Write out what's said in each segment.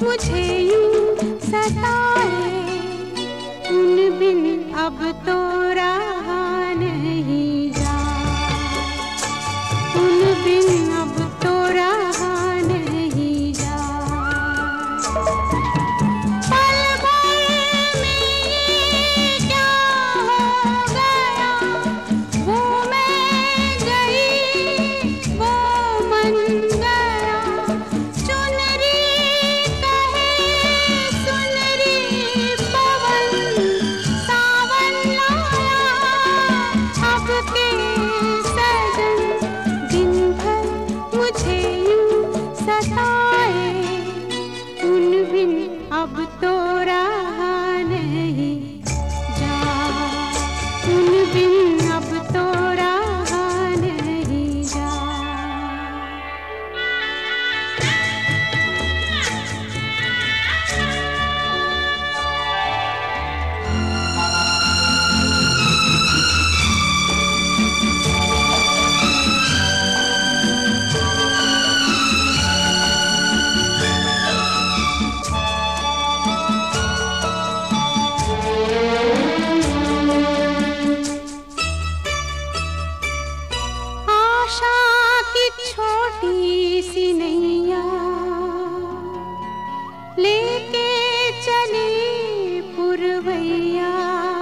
मुझे यूं सताए, उन बिन अब तो रहा नहीं जाए, उन बिन अब तो रहा नहीं जाए। पल भर में ये क्या हो गया, वो मैं गई वो मन गया, चुनरी कहे सुनरी पवन, सावन लाया अब के सजन, दिन भर मुझे यूं सताए, उन बिन अब तो रहा नहीं जाए, उन बिन अब तो रहा नहीं जाए। आशा की छोटी सी नैया लेके चली पुरवैया,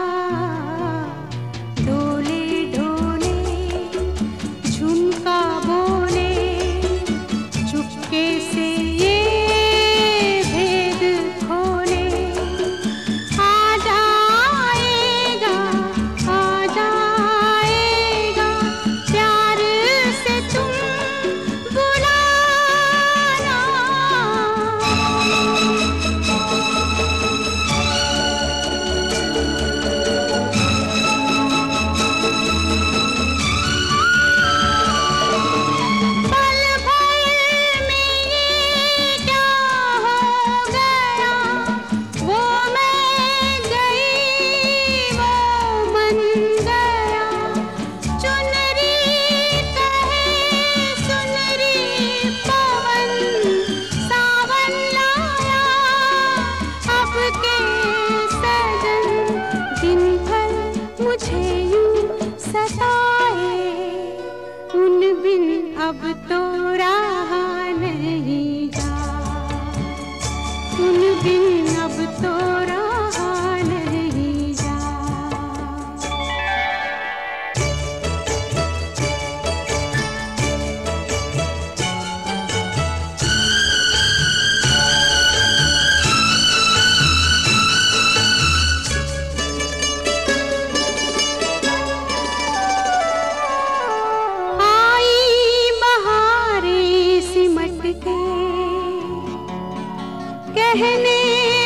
डोले डोले झुमका बोले, चुपके से ये भेद खोले, आ जाएगा आ जाएगा प्यार से तुम बुलाना। पल भर में ये क्या हो गया, वो मैं गई वो मन गया, चुनरी कहे सुनरी पवन, सावन लाया अब के सजन, दिन भर मुझे यूं सताए, उन बिन अब तो रहा नहीं जाए, उन बिन अब तो रहा नहीं जाए। आई बहारें सिमट के कहने